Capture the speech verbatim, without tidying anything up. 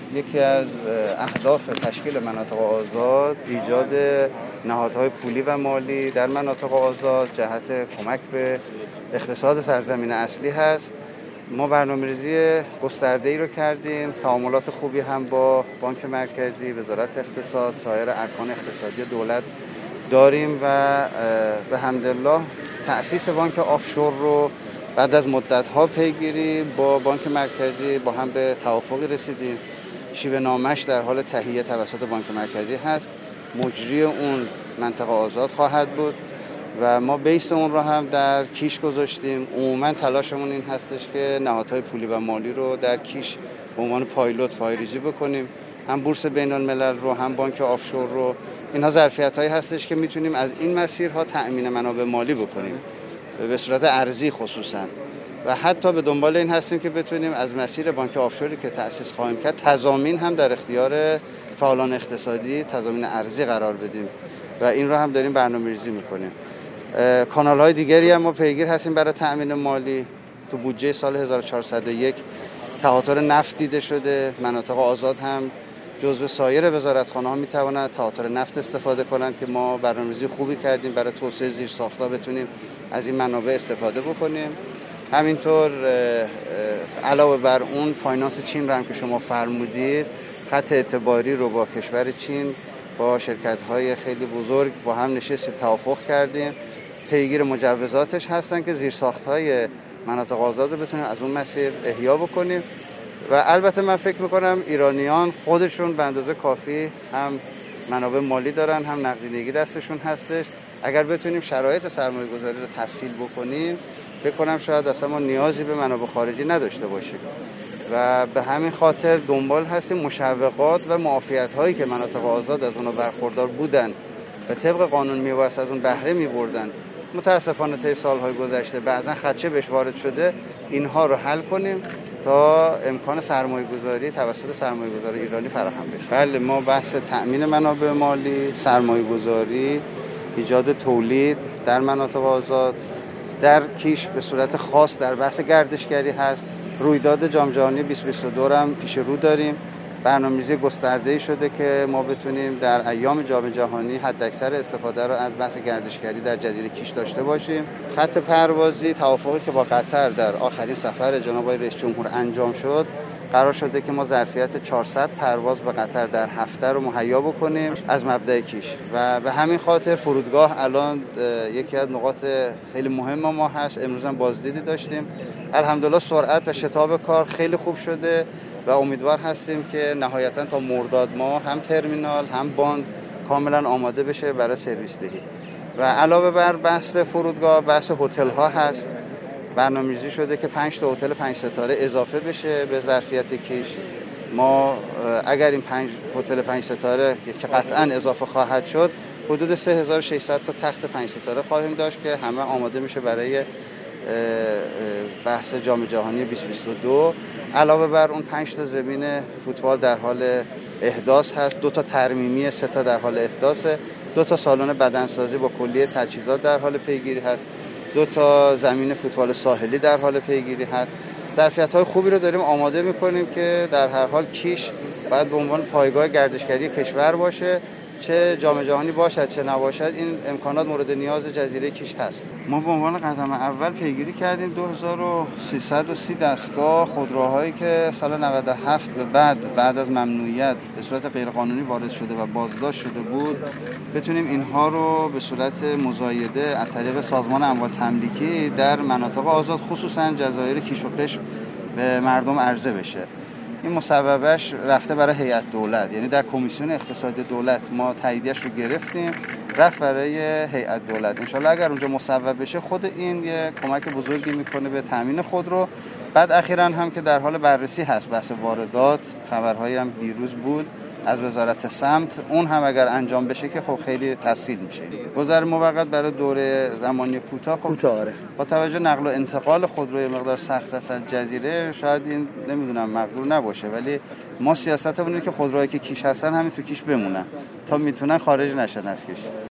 یکی از اهداف تشکیل مناطق آزاد ایجاد نهادهای پولی و مالی در مناطق آزاد جهت کمک به اقتصاد سرزمین اصلی هست. ما برنامه‌ریزی گسترده‌ای رو کردیم، تعاملات خوبی هم با بانک مرکزی، وزارت اقتصاد، سایر ارکان اقتصادی دولت داریم و به حمدالله تأسیس بانک آفشور رو بعد از مدت‌ها پیگیری با بانک مرکزی با هم به توافقی رسیدیم. شیوه نامش در حال تهیه توسط بانک مرکزی هست. مجری اون منطقه آزاد خواهد بود و ما بیس اون رو هم در کیش گذاشتیم. عموما تلاشمون این هستش که نهادهای پولی و مالی رو در کیش به عنوان پایلوت پایه‌ریزی بکنیم، هم بورس بین الملل رو هم بانک آفشور رو. اینها ظرفیت‌هایی هستش که میتونیم از این مسیرها تأمین منابع مالی بکنیم به صورت ارزی خصوصا، و حتی به دنبال این هستیم که بتونیم از مسیر بانک آفشوری که تأسیس خواهیم کرد تضامین هم در اختیار فعالان اقتصادی، تضامین ارزی قرار بدیم و این رو هم داریم برنامه‌ریزی میکنیم. کانال‌های دیگری هم ما پیگیر هستیم برای تأمین مالی. تو بودجه سال هزار و چهارصد و یک تهاتر نفت دیده شده. مناطق آزاد هم جزو سایر وزارتخانه‌ها میتوانند تهاتر نفت استفاده کنند که ما برنامه‌ریزی خوبی کردیم برای توسعه زیرساخت‌ها بتونیم از این منابع استفاده بکنیم. همینطور علاوه بر اون فاینانس چین رو هم که شما فرمودید، خط اعتباری رو با کشور چین با شرکت‌های خیلی بزرگ با هم نشستیم توافق کردیم، پیگیر مجوزاتش هستن که زیرساخت‌های مناطق آزاد رو بتونیم از اون مسیر احیا بکنیم. و البته من فکر میکنم ایرانیان خودشون به اندازه کافی هم منابع مالی دارن هم نقدینگی دستشون هستش. اگر بتونیم شرایط سرمایه گذاری رو تسهیل بکنیم بکنم شاید اصلا ما نیازی به منابع خارجی نداشته باشیم و به همین خاطر دنبال هستیم مشوقات و معافیت هایی که مناطق آزاد از اونها برخوردار بودن و طبق قانون میبایست از اون بهره میبردن. متاسفانه طی سالهای گذشته بعضا خدشه بهش وارد شده، اینها رو حل کنیم تا امکان سرمایه گذاری توسط سرمایه گذار ایرانی فراهم بشه. بله، ما بحث تأمین منابع مالی، سرمایه گذاری، ایجاد تولید در مناطق آزاد، در کیش به صورت خاص در بحث گردشگری هست. رویداد جام جهانی بیست بیست و دو هم پیش رو داریم. برنامه‌ریزی گسترده‌ای شده که ما بتونیم در ایام جام جهانی حداکثر استفاده رو از بحث گردشگری در جزیره کیش داشته باشیم. خط پروازی توافقی که با قطر در آخرین سفر جناب آقای رئیس جمهور انجام شد، قرار شده که ما ظرفیت چهارصد پرواز به قطر در هفته رو مهیا بکنیم از مبدأ کیش و به همین خاطر فرودگاه الان یکی از نقاط خیلی مهم ما هست. امروز هم بازدیدی داشتیم. الحمدلله سرعت و شتاب کار خیلی خوب شده و امیدوار هستیم که نهایتاً تا مرداد ماه هم ترمینال هم باند کاملا آماده بشه برای سرویس دهی. و علاوه بر بحث فرودگاه بحث هتل ها هست. برنامه‌ریزی شده که پنج تا هتل پنج ستاره اضافه بشه به ظرفیت کیش. ما اگر این پنج هتل پنج ستاره که قطعاً اضافه خواهد شد حدود سه هزار و ششصد تا تخت پنج ستاره خواهیم داشت که همه آماده میشه برای بحث جام جهانی بیست بیست و دو. علاوه بر اون پنج تا زمین فوتبال در حال احداث هست، دو تا ترمیمی، سه تا در حال احداثه، دو تا سالن بدنسازی با کلیه تجهیزات در حال پیگیری هست، دو تا زمین فوتبال ساحلی در حال پیگیری هست. ظرفیت‌های خوبی رو داریم آماده می‌کنیم که در هر حال کیش باید به عنوان پایگاه گردشگری کشور باشه، چه جام جهانی باشد چه نباشد این امکانات مورد نیاز جزیره کیش هست. ما به عنوان قدم اول پیگیری کردیم دو هزار و سیصد و سی دستگاه خودروهایی که سال نود و هفت به بعد بعد از ممنوعیت به صورت غیرقانونی وارد شده و بازداشت شده بود بتونیم اینها رو به صورت مزایده از طریق سازمان اموال تملیکی در مناطق آزاد خصوصا جزایر کیش و قشم به مردم عرضه بشه. این مصوبهش رفته برای هیئت دولت، یعنی در کمیسیون اقتصادی دولت ما تاییدش رو گرفتیم، رفت برای هیئت دولت. انشالله اگر اونجا مصوب بشه خود این یه کمک بزرگی میکنه به تامین خودرو. بعد اخیراً هم که در حال بررسی هست بحث واردات، خبرهایی هم دیروز بود از وزارت سمت، اون هم اگر انجام بشه که خب خیلی تسهیل میشه. گذر موقت برای دوره زمانی کوتاه خب با توجه نقل و انتقال خودروی مقدار سخت است از جزیره شاید این نمیدونم مقدور نباشه، ولی ما سیاستمون اینه که خودروهایی که کیش هستن همین تو کیش بمونن تا میتونن خارج نشن از کیش.